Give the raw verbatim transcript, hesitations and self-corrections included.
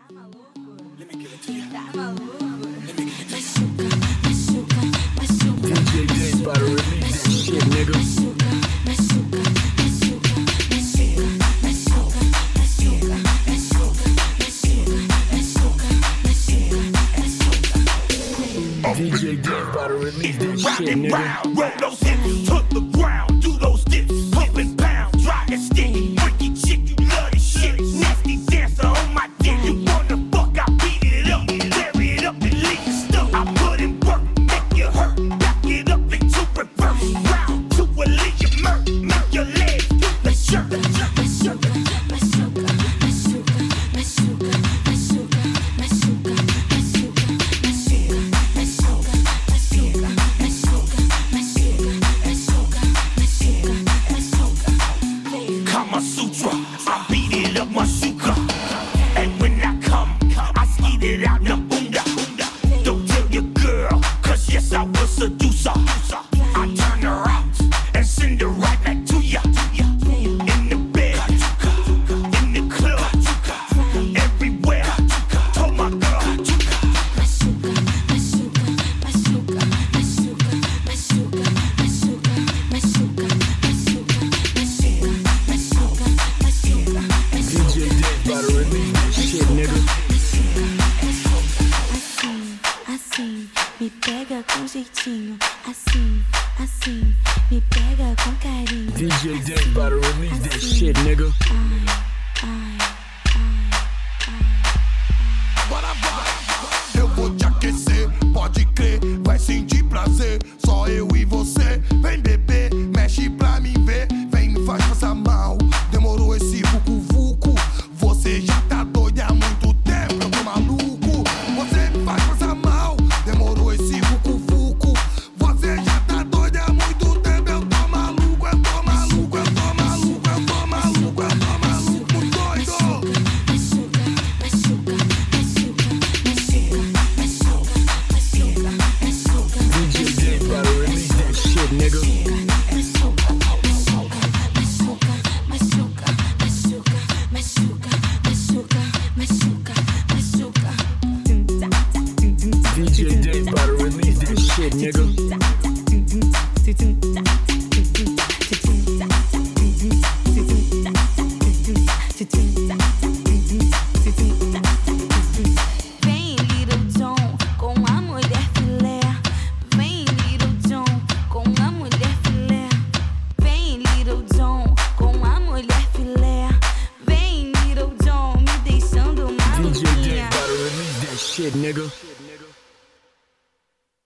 Let me give it to you. Tá maluco? Let me give it to you. Machuca, machuca, machuca. D J Dave about to release that shit, nigga. Machuca, machuca, machuca, machuca, machuca, machuca, machuca, machuca, machuca. D J Dave about to release that Round shit, and nigga. round, roll those hips to the ground, do those dips, pump and pound, dry and sticky, freaky chick, you love this shit, nasty dancer on my dick, you wanna fuck, I beat it up, tear it up and leave it stuck, I put in work, make you hurt, back it up into reverse, round to a leave you murk, make your legs do the shirt. Machuca, machuca, machuca, machuca, machuca, machuca, machuca, machuca, machuca, machuca. Kama Sutra, I beat it up my suka. And when I come, I skeet it out the bunda. Don't tell your girl, cause yes I will seduce her. I turn her out and send her right back to ya. In the bed, in the club, everywhere. Told my girl. Machuca, machuca, machuca, machuca, machuca, machuca, machuca, machuca, machuca, machuca, D J Dave about to release that shit, nigga. assim, assim, me pega com jeitinho. Assim, assim, me pega com carinho. D J Dave about to release that shit, nigga. Ai, ai, ai, ai. Bora, bora. Eu vou te aquecer, pode crer, vai sentir prazer. Só eu e você, vem beber, mexe pra mim ver. Vem, me faz passar mal, demorou esse vucu-vucu. Você já tá doida há muito tempo, eu tô maluco. Você me faz passar mal, demorou esse vucu-vucu. Você já tá doida há muito tempo, eu tô maluco, eu tô maluco, eu tô maluco, eu tô maluco, eu tô maluco, doido. Machuca, machuca, machuca, machuca, machuca, machuca, D J Dave about to release that shit, nigga. machuca, machuca, machuca, machuca, machuca, machuca, machuca, machuca. D J Dave about to release that shit, nigga. Vem, Little John, com a mulher filé. Vem, Little John, com a mulher filé. Vem, Little John, com a mulher filé. Vem, Little John, me deixando D J Dave maluquinha. about to release that shit, nigga.